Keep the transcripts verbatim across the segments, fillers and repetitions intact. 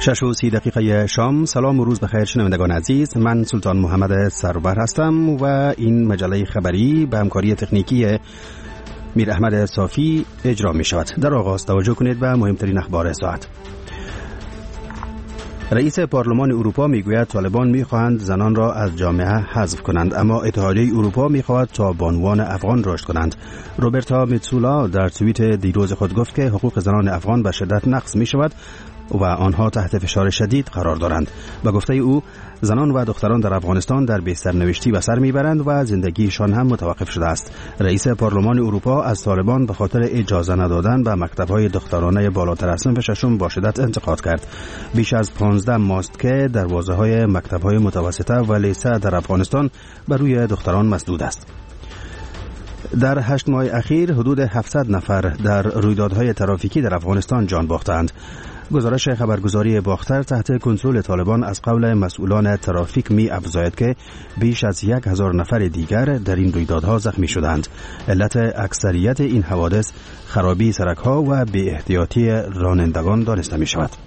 شش و سی دقیقه شام. سلام و روز بخیر شنوندگان عزیز، من سلطان محمد سرور هستم و این مجله خبری به همکاری تکنیکی میر احمد صافی اجرا می شود. در آغاز توجه کنید به مهمترین اخبار ساعت. رئیس پارلمان اروپا میگوید طالبان میخواهند زنان را از جامعه حذف کنند، اما اتحادیه اروپا میخواهد تا بانوان افغان رشد کنند. روبرتا متسولا در توییت دیروز خود گفت که حقوق زنان افغان به شدت نقض می شود و آنها تحت فشار شدید قرار دارند. به گفته او زنان و دختران در افغانستان در بسترنوشتی به سر میبرند و زندگیشان هم متوقف شده است. رئیس پارلمان اروپا از طالبان به خاطر اجازه ندادن به مکتب‌های دخترانه بالاتر از صنف ششم با شدت انتقاد کرد. بیش از پانزده ماست که دروازه‌های مکتب‌های متوسطه و لیسه در افغانستان بر روی دختران مسدود است. در هشت ماه اخیر حدود هفتصد نفر در رویدادهای ترافیکی در افغانستان جان باختند. گزارش خبرگزاری باختر تحت کنترل طالبان از قول مسئولان ترافیک می افزاید که بیش از یک هزار نفر دیگر در این رویدادها زخمی شدند. علت اکثریت این حوادث خرابی سرک‌ها و بی احتیاطی رانندگان دانسته می شود.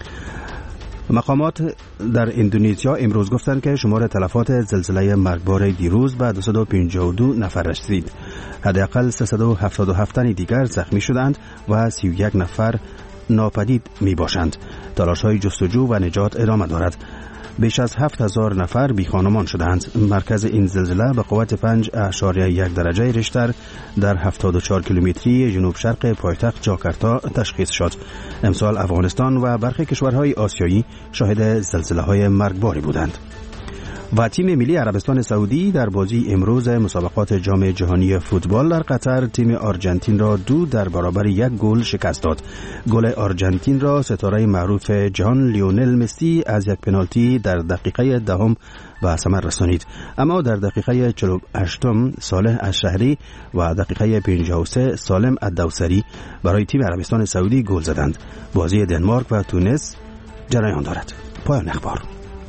مقامات در اندونزیا امروز گفتند که شمار تلفات زلزله مرگبار دیروز به دویست و پنجاه و دو نفر رسید. حداقل سیصد و هفتاد و هفت تن دیگر زخمی شدند و سی و یک نفر ناپدید می باشند. تلاش های جستجو و نجات ادامه دارد. بیش از هفت هزار نفر بی خانمان شدند. مرکز این زلزله به قوت پنج اعشاریه یک درجه ریشتر در هفتاد و چهار کیلومتری جنوب شرق پایتخت جاکارتا تشخیص شد. امسال افغانستان و برخی کشورهای آسیایی شاهد زلزله های مرگباری بودند. و تیم ملی عربستان سعودی در بازی امروز مسابقات جام جهانی فوتبال در قطر تیم آرژانتین را دو در برابر یک گل شکست داد. گل آرژانتین را ستاره معروف جهان لیونل مسی از یک پنالتی در دقیقه دهم به ثمر رسانید، اما در دقیقه چهل و هشتم صالح الشهری و دقیقه پنجاه و سه سالم الدوسری برای تیم عربستان سعودی گل زدند. بازی دنمارک و تونس جریان دارد. پایان اخبار.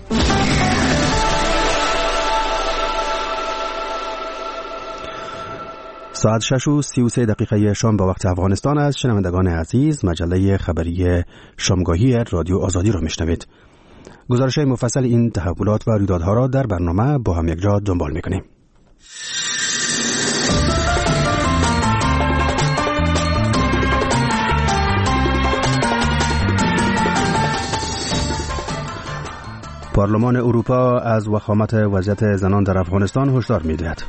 ساعت شش و سی و سه دقیقه شام به وقت افغانستان است. شنوندگان عزیز، مجله خبری شامگاهی رادیو آزادی را میشنوید. گزارش مفصل این تحولات و رویدادها را در برنامه با هم یک جا دنبال میکنیم. پارلمان اروپا از وخامت وضعیت زنان در افغانستان هشدار می‌دهد.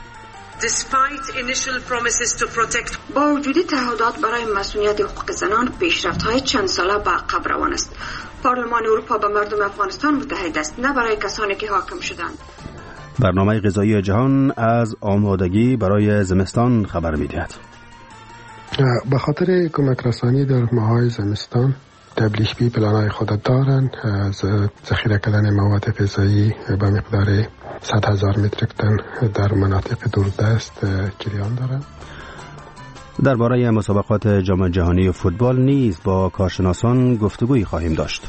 با وجود تعهدات برای مسئولیت حقوق زنان، پیشرفت‌های چند ساله به عقب روان است. پارلمان اروپا به مردم افغانستان متحد است، نه برای کسانی که حاکم شدند. برنامه غذایی جهان از آمادگی برای زمستان خبر می‌دهد. به خاطر کمک رسانی در ماه‌های زمستان، دبلیو اف پی پلان‌های خود دارند از ذخیره کردن مواد غذایی به مقدار صد هزار متریک تن در مناطق دوردست جریان دارد. درباره مسابقات جام جهانی فوتبال نیز با کارشناسان گفتگویی خواهیم داشت.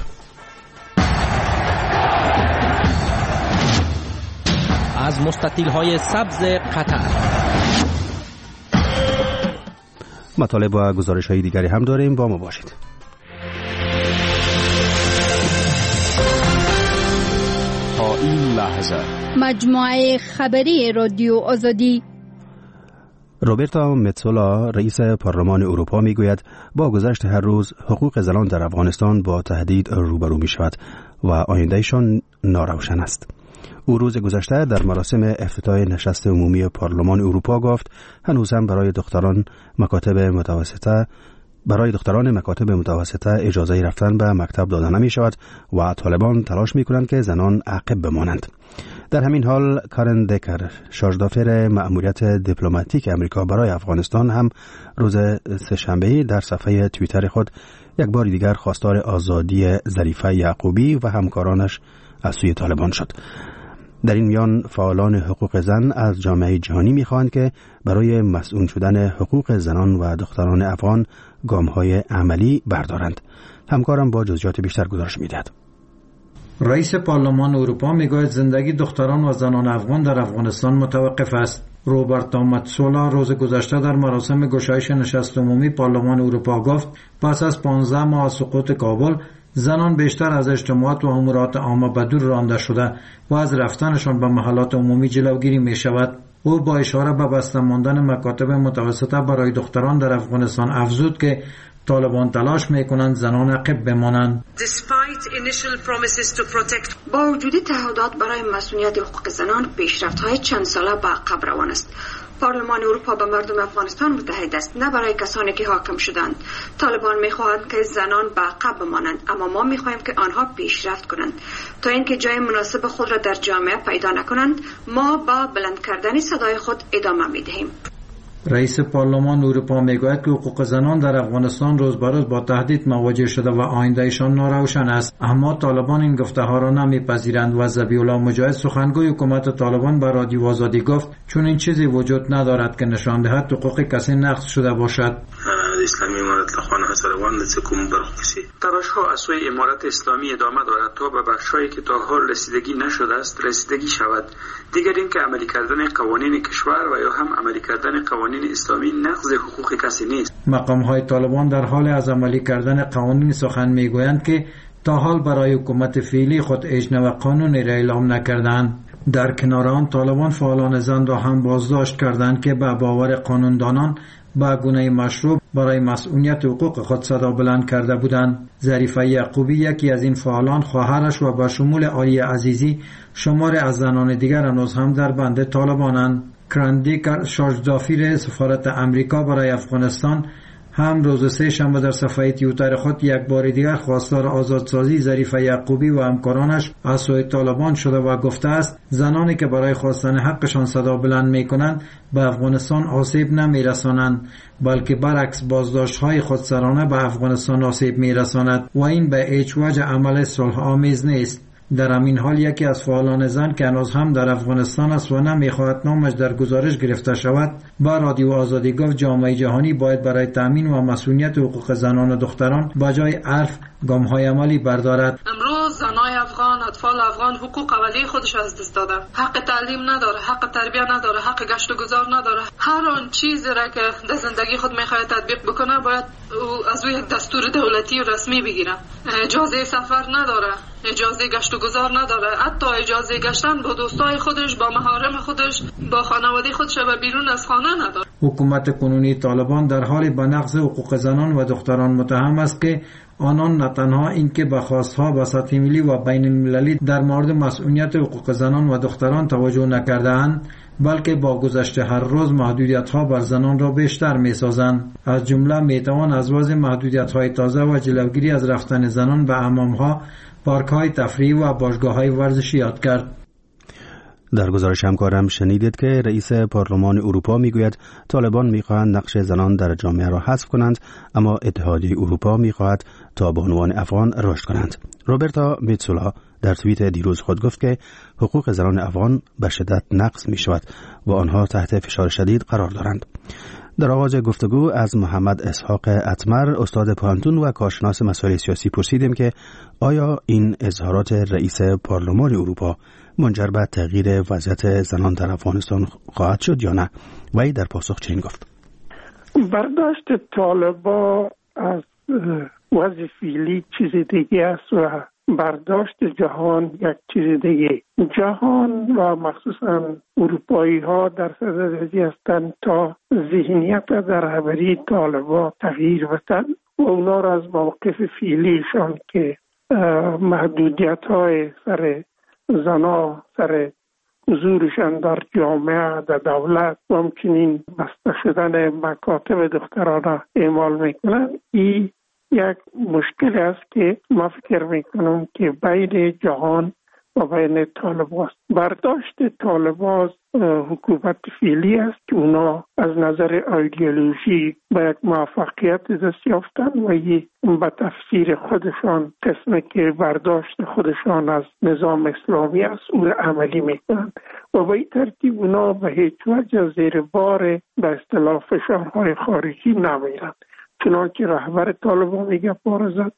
از مستطیل‌های سبز قطر مطالب و گزارش‌های دیگری هم داریم، با ما باشید. تا این لحظه مجموعه خبری رادیو آزادی. روبرتا متسولا رئیس پارلمان اروپا میگوید با گذشت هر روز حقوق زنان در افغانستان با تهدید روبرو می شود و آیندهشان ناروشن است. او روز گذشته در مراسم افتتاح نشست عمومی پارلمان اروپا گفت هنوز هم برای دختران مکاتب متوسطه برای دختران مکاتب متوسطه اجازه رفتن به مکتب داده نمی شود و طالبان تلاش می کنند که زنان عقب بمانند. در همین حال کارن دکر، شارژدافر مأموریت دیپلماتیک امریکا برای افغانستان، هم روز سه‌شنبه در صفحه توییتر خود یک بار دیگر خواستار آزادی ظریفه یعقوبی و همکارانش از سوی طالبان شد. در این میان فعالان حقوق زن از جامعه جهانی می‌خواهند که برای مسئول شدن حقوق زنان و دختران افغان گام‌های عملی بردارند. همکارم با جزئیات بیشتر گزارش می‌دهد. رئیس پارلمان اروپا میگوید زندگی دختران و زنان افغان در افغانستان متوقف است. روبرتا متسولا روز گذشته در مراسم گشایش نشست عمومی پارلمان اروپا گفت پس از پانزده ماه از سقوط کابل، زنان بیشتر از اجتماعات و امورات عامه به دور رانده شده و از رفتنشان به محلات عمومی جلوگیری می شود. او با اشاره به بسته ماندن مکاتب متوسطه برای دختران در افغانستان افزود که طالبان تلاش میکنند زنان عقب بمانند. با وجود تعهدات برای مسئولیت حقوق زنان، پیشرفت‌های چند ساله به عقب روان است. پارلمان اروپا به مردم افغانستان متحد است، نه برای کسانی که حاکم شدند. طالبان میخواهند که زنان به عقب بمانند، اما ما میخواهیم که آنها پیشرفت کنند. تا اینکه جای مناسب خود را در جامعه پیدا نکنند، ما با بلند کردن صدای خود ادامه میدهیم. رئیس پارلمان اروپا میگوید که حقوق زنان در افغانستان روز به روز با تهدید مواجه شده و آیندهشان ناروشن است، اما طالبان این گفته‌ها را نمیپذیرند و ذبیح الله مجاهد سخنگوی حکومت طالبان به رادیو آزادی گفت چون این چیزی وجود ندارد که نشان دهد حقوق کسی نقض شده باشد. اسلامی امارت لخوان هزاروان لڅکوم برخصی تلاش‌ها از سوی امارت اسلامی ادامه دارد تا به بخش‌هایی که تا حال رسیدگی نشده است رسیدگی شود. دیگر اینکه عملی کردن قوانین کشور و یا هم عملی کردن قوانین اسلامی نقض حقوق کسی نیست. مقام‌های طالبان در حال از عملی کردن قوانین سخن می‌گویند که تا حال برای حکومت فعلی خود اجرا و قانونی را اعلام نکردند. در کنار آن طالبان فعالان زن را هم بازداشت کردند که به باور قانوندانان با گونه مشروع برای مسئولیت حقوق خود صدا بلند کرده بودند. ظریفه یعقوبی یکی از این فعالان، خواهرش و به شمول عالیه عزیزی شمار از زنان دیگر هنوز هم در بند طالبانند. کراندیک شاردافیر سفارت امریکا برای افغانستان هم روز سه شنبه در صفحه توییتر خود یک بار دیگر خواستار آزادسازی ظریفه یعقوبی و همکارانش از سوی طالبان شده و گفته است زنانی که برای خواستن حقشان صدا بلند می‌کنند به افغانستان آسیب نمی‌رسانند، بلکه برعکس بازداشت‌های خودسرانه به افغانستان آسیب می‌رساند و این به هیچ وجه عمل صلح آمیز نیست. در همین حال یکی از فعالان زن که هنوز هم در افغانستان است و نمیخواهد نامش در گزارش گرفته شود با رادیو آزادی گفت جامعه جهانی باید برای تامین و مسئولیت حقوق زنان و دختران به جای حرف گام‌های عملی بردارد. امروز زنای افغان، اطفال افغان حقوق اولیه خودش از دست دادن. حق تعلیم نداره، حق تربیت نداره، حق گشت و گذار نداره. هر آن چیزی را که در زندگی خود میخواد تطبیق بکنه باید از او یک دستور دولتی و رسمی بگیره. اجازه سفر نداره، اجازه گشت و گذار نداره، حتی اجازه گشتن با دوستای خودش، با محارم خودش، با خانواده خودش و بیرون از خانه نداره. حکومت کنونی طالبان در حال به نقض حقوق زنان و دختران متهم است که آنان نه تنها اینکه به خواستها به سطح ملی و بین المللی در مورد مسئولیت حقوق زنان و دختران توجه نکرده‌اند، بلکه با گذشت هر روز محدودیت‌ها بر زنان را بیشتر می‌سازند. از جمله می‌توان از وضع محدودیت‌های تازه و جلوگیری از رفتن زنان به حمام‌ها، پارک‌های تفریحی و باشگاه‌های ورزشی یاد کرد. در گزارش همکارم شنیدید که رئیس پارلمان اروپا میگوید طالبان میخواهند نقش زنان در جامعه را حذف کنند، اما اتحادیه اروپا میخواهد تا بانوان افغان رشد کنند. روبرتا میتسولا در توییت دیروز خود گفت که حقوق زنان افغان به شدت نقض می شود و آنها تحت فشار شدید قرار دارند. در آغاز گفتگو از محمد اسحاق اتمر استاد پانتون و کارشناس مسائل سیاسی پرسیدیم که آیا این اظهارات رئیس پارلمان اروپا منجر به تغییر وضعیت زنان در افغانستان خواهد شد یا نه؟ و ای در پاسخ چنین گفت: برداشت طالبان از وضع فعلی چیز دیگه است و برداشت جهان یک چیز دیگه. جهان و مخصوصا اروپایی ها در صدد هستند تا ذهنیت در رهبری طالبان تغییر بدن و اونا را از موقف فعلیشان که محدودیت های سر زنا، سر حضورشان در جامعه، در دولت و همچنین بسته شدن مکاتب دخترانه اعمال میکنند، این یک مشکل است که ما فکر میکنم که بین جهان و بین طالبان است. برداشت طالبان حکومت فعلی است که اونا از نظر ایدئولوژی به یک موفقیت دست یافتند و به تفسیر خودشان قسمی که برداشت خودشان از نظام اسلامی است او را عملی میکنند و به این ترتیب اونا به هیچ وجه زیر بار به اصطلاح فشارهای خارجی نمیرند. چنانکه رهبر طالبان میگه پارزد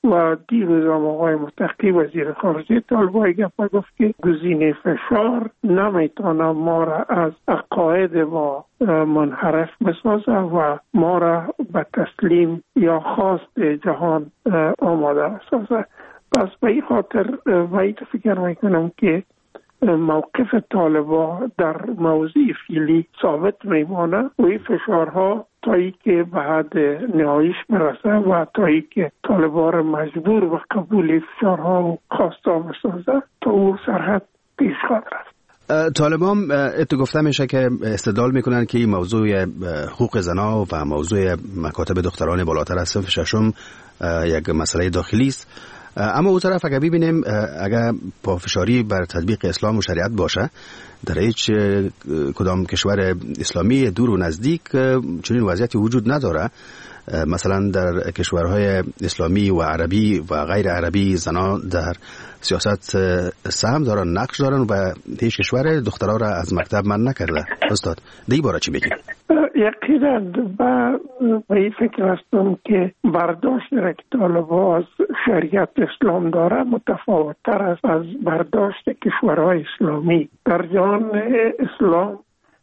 و دیروز هم آقای متقی وزیر خارجه طالبان گپ گفت که گزینه فشار نمیتونه ما را از عقاید ما منحرف بسازه و ما را به تسلیم یا خواست جهان آماده بسازه. پس به این خاطر باید فکر میکنم که موقف طالبان در موضوع فعلی ثابت میمانه و این فشارها تا ای که به حد نهاییش برسه و تا ای که طالبان را مجبور به قبول فشارها و خواستا بسازه تا او سرحد پیش خواهد رفت. طالبان ات گفته میشه که استدلال میکنن که این موضوع حقوق زنا و موضوع مکاتب دختران بالاتر از صنف ششم یک مسئله داخلی است، اما اون طرف اگر ببینیم اگر پافشاری بر تطبیق اسلام و شریعت باشه در هیچ کدام کشور اسلامی دور و نزدیک چنین وضعیتی وجود نداره. مثلا در کشورهای اسلامی و عربی و غیر عربی زنان در سیاست سهم دارن، نقش دارن و هیچ کشور دخترها را از مکتب منع نکرده. استاد دی باره چی بگید؟ یقینا با این فکر هستم که برداشت را که طالبان از شریعت اسلام داره متفاوت تر است از برداشت کشورهای اسلامی. در جهان اسلام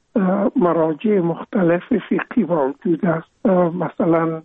مراجع مختلف فقهی موجود است، مثلا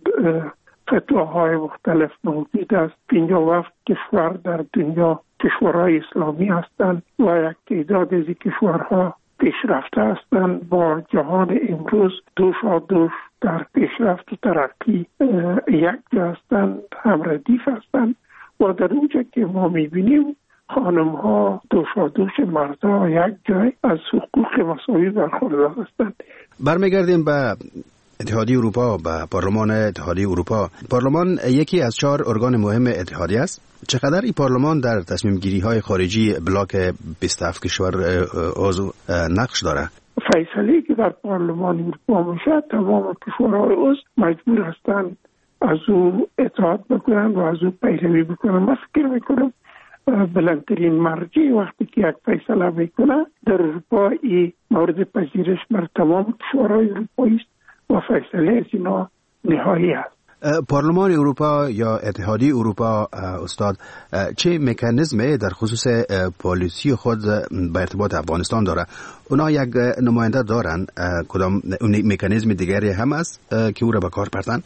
فتواهای مختلف موجود است. پنجاه و هفت کشور در دنیا کشورهای اسلامی هستند و یک تعداد از کشورها پیشرفته هستند. با جهان امروز دوشا دوش در پیشرفت و ترقی یک جا هستند، هم ردیف هستند و در اونجا که ما میبینیم خانم ها دوشا دوش مردها یک جای از حقوق مساوی برخوردار هستند. برمیگردیم به اتحادیه اروپا، به پارلمان اتحادیه اروپا. پارلمان یکی از چهار ارگان مهم اتحادیه است. چقدر این پارلمان در تصمیم گیری های خارجی بلاک بیست و هفت کشور عضو نقش داره؟ فیصله که در پارلمان اروپا میشه تمام کشورهای عضو مجبور هستند از او اطاعت بکنن و از او پیروی بکنن. من فکر میکنم بلندترین مرجع وقتی که یک فیصله میکنه در اروپا این مورد پذیرش بر تمام کشورهای اروپایی است و فیصله از اینا نهایی است. پارلمان اروپا یا اتحادیه اروپا استاد چه مکانیزمی در خصوص پالیسی خود به ارتباط افغانستان داره؟ اونا یک نماینده دارن، کدام مکانیزم دیگری هم است که او را به کار بردن؟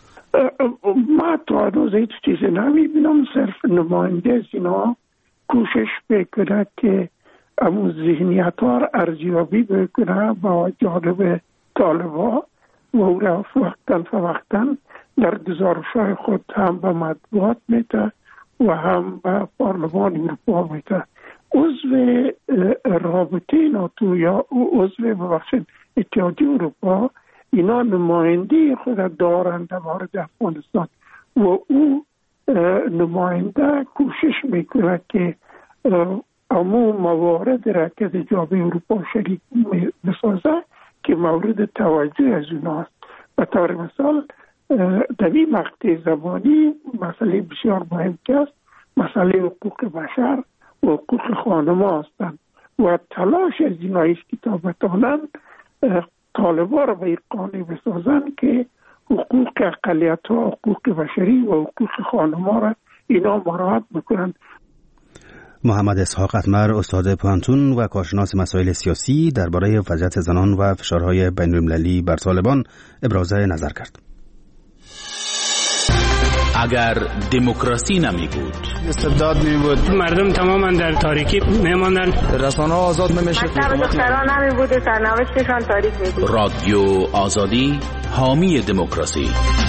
ما تا هنوز هیچ چیزی نمیبینم، صرف نماینده از اینا کوشش بکنه که امون ذهنیت ها را ارزیابی بکنه با جانب طالبان و او را وقتا فوقتا در گزارش‌های خود هم به مطبوعات میده و هم به پارلمان اروپا میده. عضو رابطه ناتو یا عضو ببخشید اتحادیه اروپا اینا نماینده خود دارند در مورد افغانستان و او نماینده کوشش میکنه که عموم موارد را که در جامعه اروپا شریک بسازه که مورد توجه از اوناست. به طور مثال در این مقطع زمانی مسئله بسیار مهم که است مسئله حقوق بشر و حقوق خانما هستند و تلاش از ایناییست که تا بتانند طالبان را به این قانع بسازند که حقوق اقلیت ها، حقوق بشری و حقوق خانما را اینا مراعات بکنند. محمد اسحاق اتمر، استاد پانتون و کارشناس مسائل سیاسی، درباره وضعیت زنان و فشارهای بین‌المللی بر طالبان ابراز نظر کرد. اگر دموکراسی نمی بود، استبداد می بود، مردم تماما در تاریکی میماندن، رسانه ها آزاد نمیشه، مکتب دختران نمی بود، سرنوشتشان تاریک می بود. رادیو آزادی حامی دموکراسی.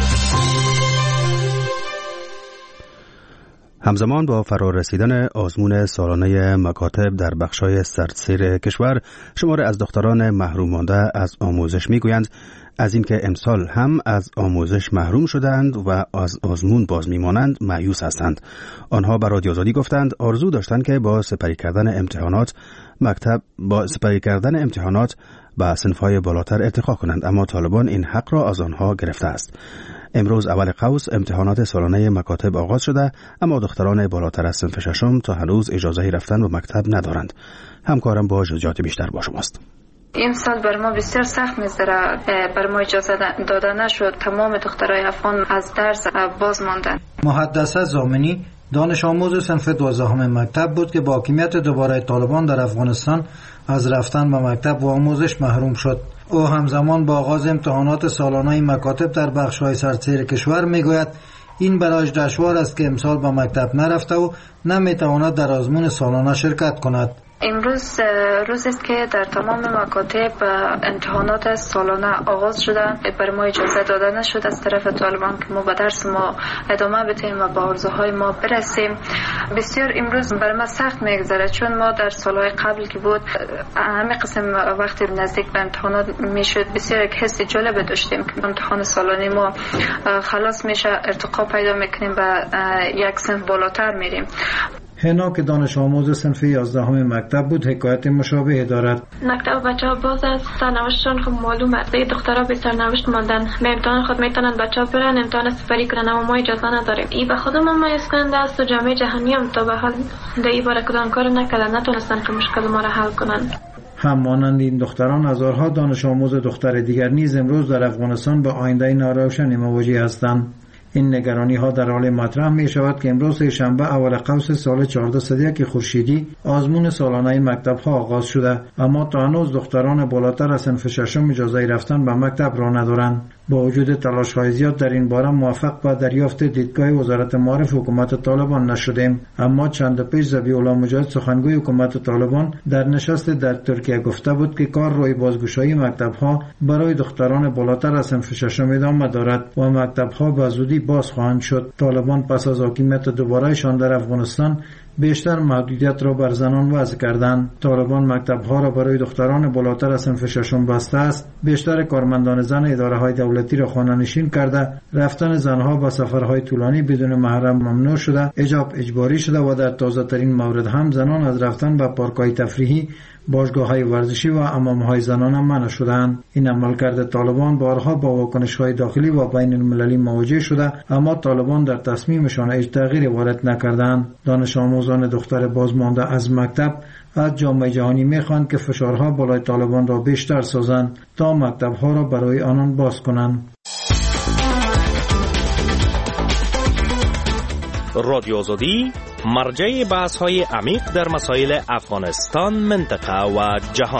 همزمان با فرار رسیدن آزمون سالانه مکاتب در بخشای سرتسیر کشور، شمار از دختران محروم مانده از آموزش میگویند از اینکه امسال هم از آموزش محروم شدند و از آزمون باز میمانند مایوس هستند. آنها به رادیو آزادی گفتند آرزو داشتند که با سپری کردن امتحانات مکتب با سپری کردن امتحانات به صنف‌های بالاتر ارتقا کنند، اما طالبان این حق را از آنها گرفته است. امروز اول قوس امتحانات سالانه مکاتب آغاز شده، اما دختران بالاتر از صنف ششم تا هنوز اجازه رفتن به مکتب ندارند. همکارم با جزئیات بیشتر با شماست. این سال بر ما بسیار سخت می‌گذره، بر ما اجازه داده نشد، تمام دخترای افغان از درس باز ماندن. محدثه زامنی دانش آموز صنف دوازدهم مکتب بود که با حاکمیت دوباره طالبان در افغانستان از رفتن به مکتب و آموزش محروم شد. او همزمان با آغاز امتحانات سالانه مکاتب در بخش‌های سراسر کشور میگوید این برایش دشوار است که امسال به مکتب نرفته و نمیتواند در آزمون سالانه شرکت کند. امروز روز است که در تمام مکاتب امتحانات سالانه آغاز شده. بر ما اجازه داده نشد از طرف طالبان که ما به درس ما ادامه بدهیم و به آرزوهای ما برسیم. بسیار امروز بر ما سخت میگذره، چون ما در سالهای قبل که بود همه قسم وقتی نزدیک به امتحانات میشد بسیار یک حس جالب داشتیم که امتحان سالانه ما خلاص میشه، ارتقا پیدا میکنیم و یک صنف بالاتر میریم. هنا که دانش آموز صنف یازدهم مکتب بود حکایت مشابه دارد. مکتب بچه‌ها باز از سرنوشتشان خب معلوم است. دخترها به سرنوشت ماندن. به امتحان خود میتونن بچه‌ها برن امتحان سپری کنن، اما ما اجازه نداریم. این به خودم مایز کننده است و جامعه جهانی هم تا به حال در این باره کدام کار نکردن، نتونستن که مشکل ما را حل کنن. هم مانند این دختران هزارها دانش آموز دختر دیگر نیز امروز در افغانستان با آینده ناروشنی مواجه هستند. این نگرانی ها در حال مطرح می شود که امروز شنبه اول قوس سال چهارصد و یک خورشیدی آزمون سالانه مکتب ها آغاز شده، اما تا هنوز دختران بالاتر از صنف ششم اجازه رفتن به مکتب را ندارند. با وجود تلاش های زیاد در این باره موفق به دریافت دیدگاه وزارت معارف حکومت طالبان نشدیم، اما چند پیش ذبیح الله مجاهد سخنگوی حکومت طالبان در نشست در ترکیه گفته بود که کار روی بازگشایی مکتب ها برای دختران بالاتر از صنف ششم ادامه دارد و مکتب ها به زودی باز خواهند شد. طالبان پس از حاکمیت دوبارهشان در افغانستان بیشتر محدودیت را بر زنان وضع کردند. طالبان مکتب ها را برای دختران بالاتر از صنف ششم بسته است. بیشتر کارمندان زن اداره های دولتی را خانه نشین کرده، رفتن زنها به سفرهای طولانی بدون محرم ممنوع شده، حجاب اجباری شده و در تازه ترین مورد هم زنان از رفتن به پارک‌های تفریحی، باشگاه‌های ورزشی و حمام‌های زنانه منع شدند. این عملکرد طالبان بارها با واکنش‌های داخلی و بین المللی مواجه شده، اما طالبان در تصمیمشان هیچ تغییری وارد نکردند. دانش آموزان دختر بازمانده از مکتب از جامعه جهانی می‌خواهند که فشارها بالای طالبان را بیشتر سازند تا مکتب‌ها را برای آنان باز کنند. رادیو آزادی مرجع بحث های عمیق در مسائل افغانستان، منطقه و جهان.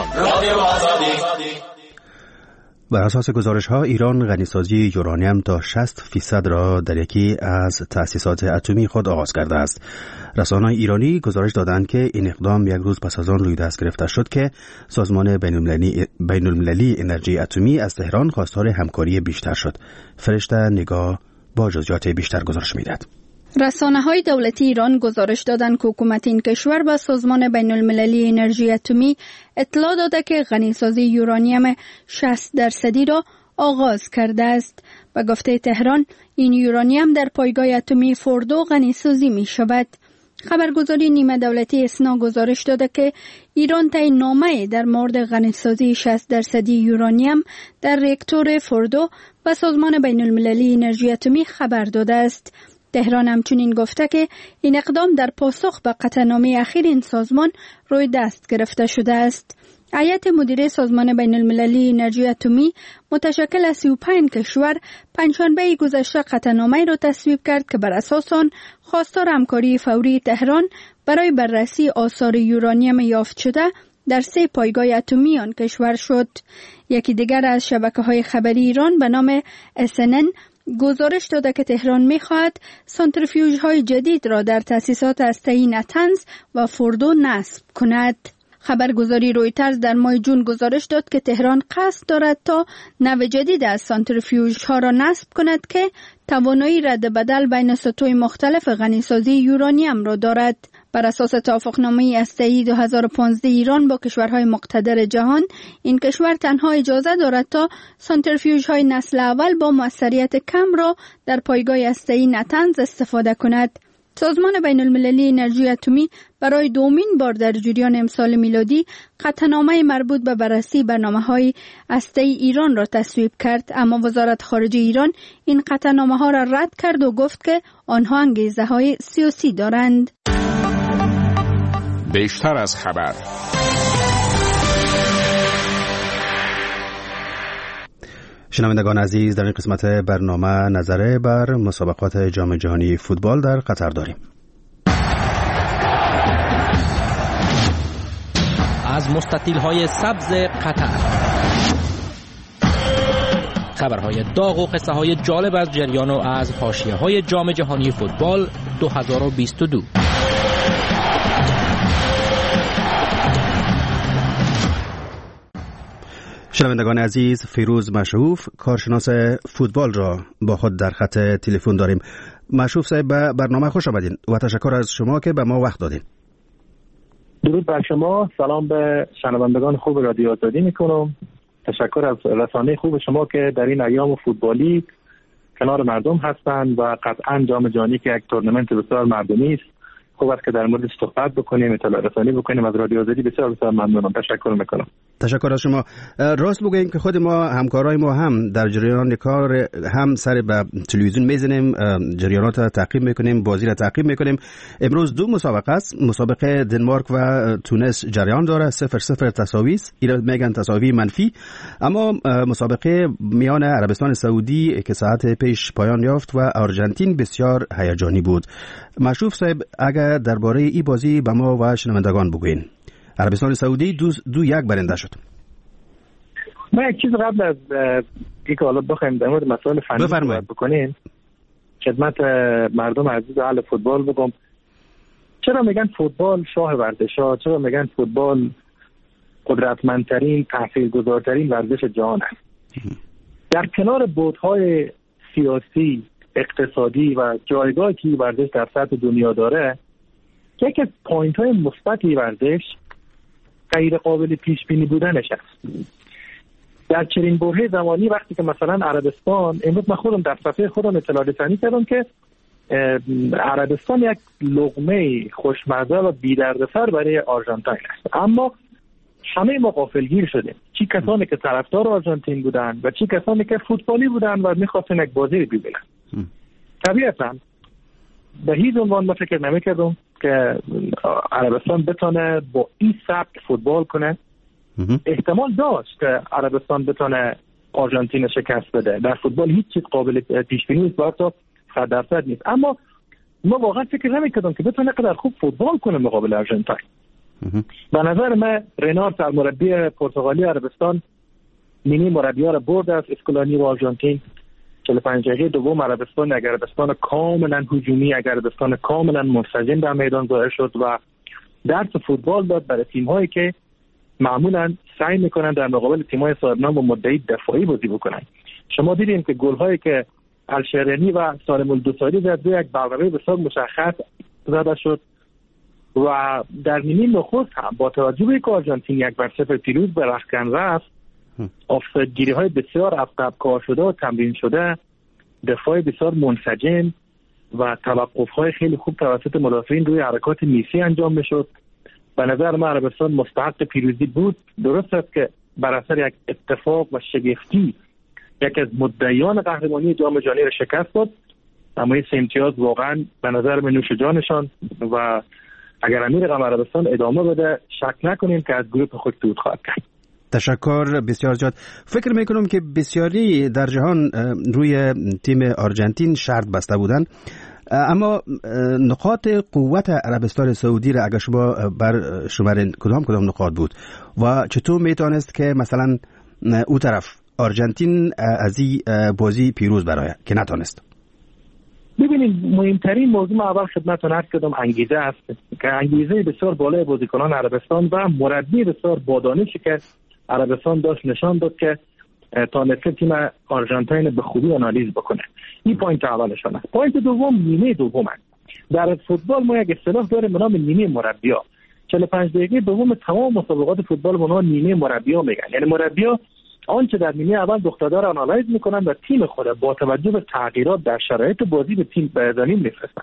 بر اساس گزارش ها ایران غنیسازی یورانیم تا شصت فیصد را در یکی از تأسیسات اتمی خود آغاز کرده است. رسانه‌های ایرانی گزارش دادند که این اقدام یک روز پس از آن روی دست گرفته شد که سازمان بین‌المللی بین‌المللی انرژی اتمی از تهران خواستار همکاری بیشتر شد. فرشته نگاه با جزئیات بیشتر گزارش می‌دهد. رسانه‌های دولتی ایران گزارش دادند که حکومت این کشور به سازمان بین‌المللی انرژی اتمی اطلاع داده که غنیسازی یورانیم شصت درصدی را آغاز کرده است. به گفته تهران این یورانیم در پایگاه اتمی فوردو غنیسازی می شود. خبرگزاری نیمه دولتی اسنا گزارش داده که ایران طی نامه در مورد غنیسازی شصت درصدی یورانیم در راکتور فوردو به سازمان بین‌المللی انرژی اتمی خبر داده است. تهران همچنین گفته که این اقدام در پاسخ به قطعنامه اخیر این سازمان روی دست گرفته شده است. هیئت مدیره سازمان بین‌المللی انرژی اتمی متشکل از سی و پنج کشور پنجشنبه گذشته قطعنامه‌ای را تصویب کرد که بر اساس آن خواستار همکاری فوری تهران برای بررسی آثار یورانیم یافت شده در سه پایگاه اتمی آن کشور شد. یکی دیگر از شبکه‌های خبری ایران به نام اس ان ان گزارش داده که تهران می‌خواهد سانتریفیوژهای جدید را در تأسیسات هسته‌ای نتنز و فوردو نصب کند. خبرگزاری رویترز در ماه جون گزارش داد که تهران قصد دارد تا نوع جدید از سانتریفیوژها را نصب کند که توانایی رد بدل بین سطوح مختلف غنیسازی یورانیم را دارد. بر اساس توافقنامه هسته‌ای دو هزار و پانزده ایران با کشورهای مقتدر جهان، این کشور تنها اجازه دارد تا سانتریفیوژهای نسل اول با موثریت کم را در پایگاه هسته‌ای نتنز استفاده کند. سازمان بین‌المللی انرژی اتمی برای دومین بار در جریان امسال میلادی قطعنامه مربوط به بررسی برنامه‌های هسته‌ای ایران را تصویب کرد، اما وزارت خارجه ایران این قطعنامه‌ها را رد کرد و گفت که آنها انگیزه‌های سیاسی دارند. بیشتر از خبر. شنوندگان عزیز، در این قسمت برنامه نظره بر مسابقات جام جهانی فوتبال در قطر داریم. از مستطیل‌های سبز قطر. خبرهای داغ و قصه های جالب از جریان و از حاشیه‌های جام جهانی فوتبال دو هزار و بیست و دو. شنوندگان عزیز، فیروز مشروف کارشناس فوتبال را با خود در خط تلفن داریم. مشروف صاحب، به برنامه خوش آمدین و تشکر از شما که به ما وقت دادین. درود بر شما، سلام به شنوندگان خوب رادیو آزادی میکنم. تشکر از رسانه خوب شما که در این ایام فوتبالی کنار مردم هستند و قطعا جام جهانی که یک تورنمنت بسیار مردمی است، خوب است که در موردش صحبت بکنیم، اطلاع رسانی بکنیم. از رادیو آزادی بسیار بسیار ممنونم. تشکر میکنم. تشکر از شما. راست بگوییم که خود ما همکارای ما هم در جریان کار هم سر به تلویزیون میزنیم، جریانات را تعقیب میکنیم، بازی را تعقیب میکنیم. امروز دو مسابقه است. مسابقه دنمارک و تونس جریان داره، صفر صفر تساوی است. اینا میگن تساوی منفی. اما مسابقه میان عربستان سعودی که ساعت پیش پایان یافت و آرژانتین بسیار هیجانی بود. مشروف صاحب، اگر درباره این بازی به ما و شنوندگان بگوین. عربستان سعودی دو, دو یک برنده شد. ما یک چیز قبل از اینکه حالا بخوایم در مورد مسائل فنی صحبت بکنیم، خدمت مردم عزیز اهل فوتبال بگم چرا میگن فوتبال شاه ورزش‌ها، چرا میگن فوتبال قدرتمندترین، تاثیرگذارترین ورزش جهان است. در کنار بُعدهای سیاسی، اقتصادی و جایگاهی که ورزش در سطح دنیا داره، یکی از پوینت‌های مثبت ورزش غیر قابل پیش بینی بودنش است. در چنین برهه زمانی وقتی که مثلا عربستان، امروز من خودم در صفحه خودم اطلاع رسانی کردم که عربستان یک لقمه خوشمزه و بی‌دردسر برای آرژانتین است، اما همه ما غافلگیر شدیم. چی کسانی که طرفدار آرژانتین بودن و چی کسانی که فوتبالی بودن و می‌خواستن یک بازی ببینن. طبیعتاً به هیچ عنوان ما فکر نمی‌کردم که عربستان بتونه با این سبک فوتبال کنه. احتمال داشت که عربستان بتونه آرژانتین شکست بده. در فوتبال هیچ چیز قابل پیش بینی نیست، باید صد درصد نیست. اما ما واقعا فکر نمی‌کردم که بتونه قدر خوب فوتبال کنه مقابل آرژانتین. به نظر من رنار سرمربی پرتغالی عربستان مینی مربی‌ها را برد از اسکولانی و آرژانتین. چهل و پنج دقیقه دوم عربستان اگر عربستان کاملا هجومی، اگر عربستان کاملا منسجم در میدان ظاهر شد و درس فوتبال داد برای تیم‌هایی که معمولا سعی میکنن در مقابل تیم‌های صاحب‌نام و مدعی دفاعی بازی بکنن. شما دیدین که گل‌هایی که الشرینی و سالم الدوساری زد یک برقراری بسیار مشخص زده شد و در نیمه نخست هم با توجه به اینکه آرژانتین یک بر صفر پیروز به رختکن رفت، آفسایدگیری‌های بسیار عقب کار شده و تمرین شده، دفاع بسیار منسجم و توقف‌های خیلی خوب توسط مدافعین روی حرکات میسی انجام می‌شد. به نظر من عربستان مستحق پیروزی بود. درست است که بر اثر یک اتفاق و شگفتی یکی از مدعیان قهرمانی جام جهانی را شکست داد، اما این سه امتیاز واقعا به نظر من نوش جانشان و اگر امیر رقم عربستان ادامه بده شک نکنیم که از گروه خود صعود خواهد کرد. تشکر بسیار زیاد. فکر میکنم که بسیاری در جهان روی تیم آرژانتین شرط بسته بودن، اما نقاط قوت عربستان سعودی را اگر شما بر شمارین کدام کدام نقاط بود و چطور میتونست که مثلا او طرف آرژانتین از این بازی پیروز برآید که نتونست؟ ببینید، مهمترین موضوع ما اول خدمتتون عرض کردم انگیزه است که انگیزه بسیار بالای بازیکنان عربستان و مربی بسیار با دانشی که عربستان داشت نشان داد که تا نصف تیم آرژانتین به خوبی آنالیز بکنه. این پوینت اولشون است. پوینت دوم نیمه دوم است. در فوتبال ما یک اصطلاح داریم به نام نیمه مربی‌ها. چهل و پنج دقیقه دوم تمام مسابقات فوتبال به نام نیمه مربی‌ها میگن. یعنی مربی‌ها آنچه در نیمه اول دخترها را آنالیز میکنن و تیم خود با توجه به تغییرات در شرایط بازی به تیم به زمین میفرستن.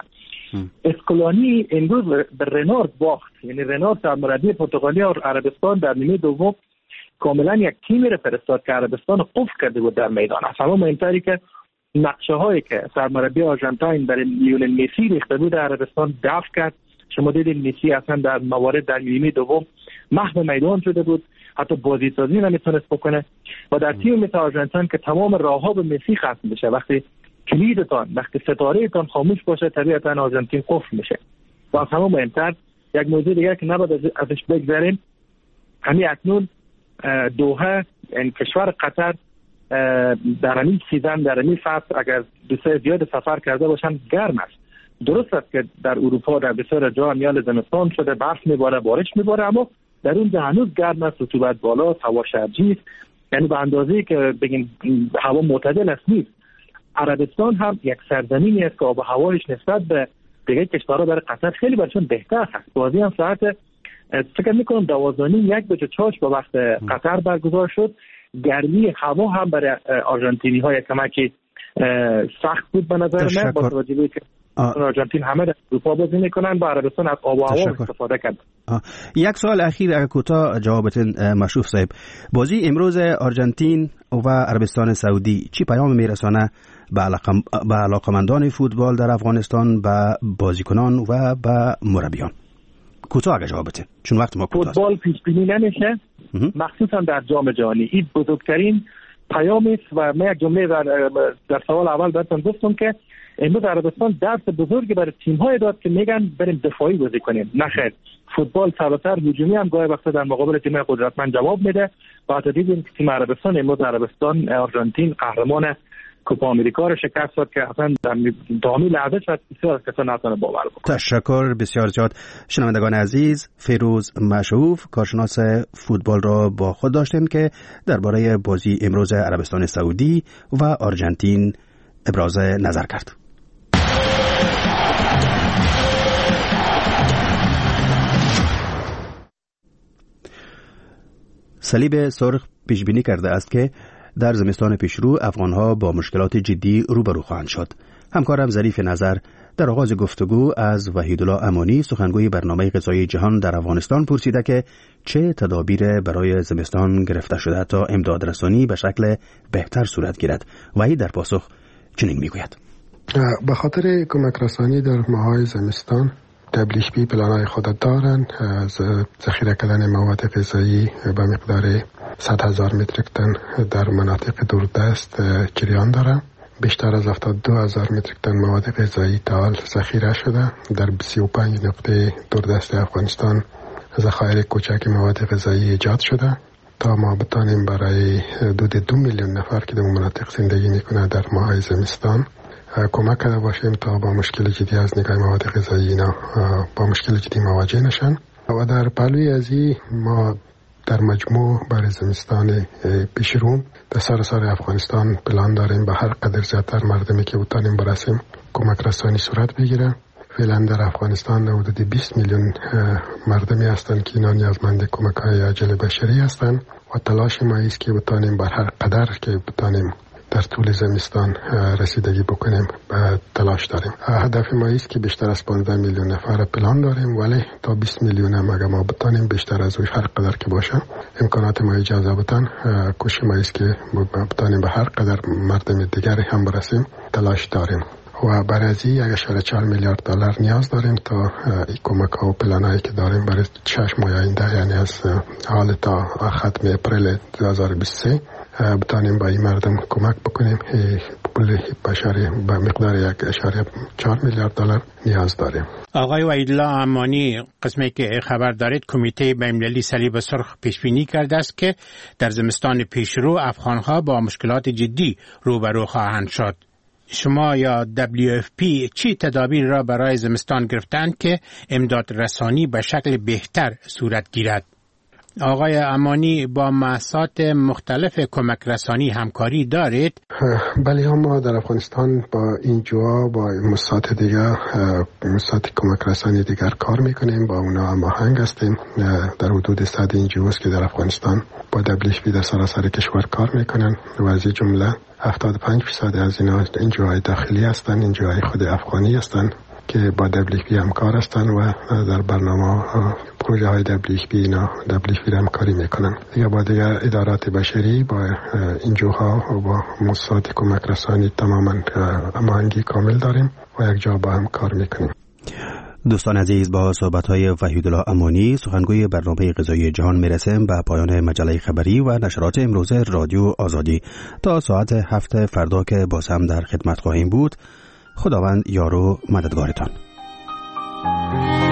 اسکولانی امروز به رنارد باخت. یعنی رنارد سرمربی پرتغالی و عربستان در نیمه دوم کاملا یک تیمی را فرستاد که عربستان قفل کرده بود در میدان. اصلا مهمتری که نقشه هایی که سرمربی آرژانتین برای لیونل مسی ریخته بود عربستان دفع کرد. شما دیدید مسی اصلا در موارد در نیمه دوم محو میدان شده بود، حتی بازی سازی نمیتونست بکنه و در تیم مثل آرژانتین که تمام راهها به مسی ختم بشه، وقتی کلیدتان، وقتی ستارهتان خاموش باشه، طبیعتا آرژانتین قفل میشه. و از همه مهمتر یک موضوع دیگر که نباید ازش بگذریم، همین اکنون دوحه این کشور قطر در این سیزن در این فصل اگر بسیار زیاد سفر کرده باشن گرم است. درست است که در اروپا در بسیار جا میال زمستان شده، برف میباره، بارش میباره، اما در اونجا هنوز گرم است، رطوبت بالا، هوا شرجی است، یعنی به اندازه‌ای که بگیم هوا معتدل است نیست. عربستان هم یک سرزمینی است که آب و هوایش نسبت به دیگه کشورها برای قطر خیلی برشون بهتر هست. بازی هم ساعت فکر میکنم دوازده یک بجه چاش با وقت قطر برگزار شد. گرمی هوا هم برای آرژانتینی های کمکی سخت بود به نظر من، با توجه به که آرژانتین همه در اروپا بازی میکنن، با عربستان از آب و هوا استفاده کرد. یک سوال اخیر اگر کوتاه جوابتون مشروف صاحب، بازی امروز آرژانتین و عربستان سعودی چی پیام میرسانه به علاقمندان فوتبال در افغانستان، به بازیکنان و به مربیان؟ کوتاه اگه جوابتون، چون وقت ما کوتاه است. فوتبال پیش بینی نمیشه، مخصوصا در جام جهانی. این بزرگترین پیام است و من یک جمله در, در سوال اول براتون گفتم که امروز عربستان درس بزرگی برای تیم‌های داد که میگن بریم دفاعی بازی کنیم. نخیر، فوتبال سراسر هجومی هم گاهی وقتا در مقابل تیم قدرتمند جواب میده. بعد دیدیم که تیم عربستان امروز عربستان آرژانتین قهرمان کوپا آمریکا رو شکست داد که اصلا در دامی لحظه شد بسیار کسا نتونه باور بکنه. تشکر بسیار زیاد. شنوندگان عزیز، فیروز مشعوف کارشناس فوتبال را با خود داشتیم که درباره بازی امروز عربستان سعودی و آرژانتین ابراز نظر کرد. صلیب سرخ پیش بینی کرده است که در زمستان پیشرو افغانها با مشکلات جدی روبرو خواهند شد. همکارم ظریف نظر در آغاز گفتگو از وحیدالله امانی سخنگوی برنامه غذایی جهان در افغانستان پرسیده که چه تدابیر برای زمستان گرفته شده تا امداد رسانی به شکل بهتر صورت گیرد. وحید در پاسخ چنین میگوید: به خاطر کمک رسانی در ماهای زمستان دبلیو اف پی پلان‌های خود دارند از ذخیره کردن مواد غذایی به مقدار صد هزار متریک تن در مناطق دوردست جریان دارند. بیشتر از هفتاد و دو هزار متریک تن مواد غذایی تا حال ذخیره شده. در سی و پنج نقطه دوردست افغانستان ذخایر کوچک مواد غذایی ایجاد شده تا ما بتانیم برای حدود دو میلیون نفر که در مناطق زندگی میکنه در ماهای زمستان کمک کرده باشیم تا با مشکل جدی از نگاه مواد غذایی اینا با مشکل جدی مواجه نشن. و در پهلوی ازی ما در مجموع برای زمستان پیشرو در سراسر افغانستان پلان داریم به هر قدر زیادتر مردمی که بتانیم برسیم کمک رسانی صورت بگیره. فعلا در افغانستان حدود بیست میلیون مردمی هستند که اینا نیازمند کمک های عاجل بشری هستند و تلاش ما است که بتانیم بر هر قدر که بتانیم در طول زمستان رسیدگی بکنیم و تلاش داریم. هدف ما است که بیشتر از پانزده میلیون نفر پلان داریم، ولی تا بیست میلیون هم اگر ما بتانیم بیشتر از اون هر قدر که باشه امکانات ما اجازه بدن کوشش ما است که بتانیم به هر قدر مردم دیگری هم برسیم تلاش داریم. و برای ازی یک اشاره چهار میلیارد دلار نیاز داریم تا این کمک ها و پلانایی که داریم برای شش ماه آینده، یعنی از حال تا ختم اپریل دو هزار و بیست و سه بتانیم با این مردم کمک بکنیم. پول بشری به مقدار یک اشاره چهار میلیارد دلار نیاز داریم. آقای وحیدالله امانی، قسمی که خبر دارید کمیته بین‌المللی صلیب سرخ پیش بینی کرده است که در زمستان پیشرو افغانها با مشکلات جدی روبرو خواهند شد. شما یا دبلیو اف پی چی تدابیر را برای زمستان گرفتند که امداد رسانی به شکل بهتر صورت گیرد؟ آقای امانی، با مؤسسات مختلف کمک رسانی همکاری دارید؟ بله، ما در افغانستان با این جوا با مؤسسات دیگر مؤسسات کمک رسانی دیگر کار میکنیم، با اونا هماهنگ هستیم. در حدود صد این جواست که در افغانستان با دبلیو اف پی در سراسر کشور کار میکنن و از این جمله هفتاد و پنج درصد از اینا این جوهای داخلی هستن، این جوهای خود افغانی هستن که با دبلیو اف پی همکار هستن و در برنامه پروژه های دبلیو اف پی اینا دبلیو اف پی همکاری میکنن. دیگه با دیگر ادارات بشری با این جوها و با مؤسسات کمک رسانی تماما هماهنگی کامل داریم و یک جا با هم کار میکنیم. دوستان عزیز، با صحبت‌های وحیدالله امانی سخنگوی برنامه غذایی جهان میرسیم به پایان مجله خبری و نشرات امروز رادیو آزادی. تا ساعت هفت فردا که باز هم در خدمت خواهیم بود. خداوند یار و مددگارتان.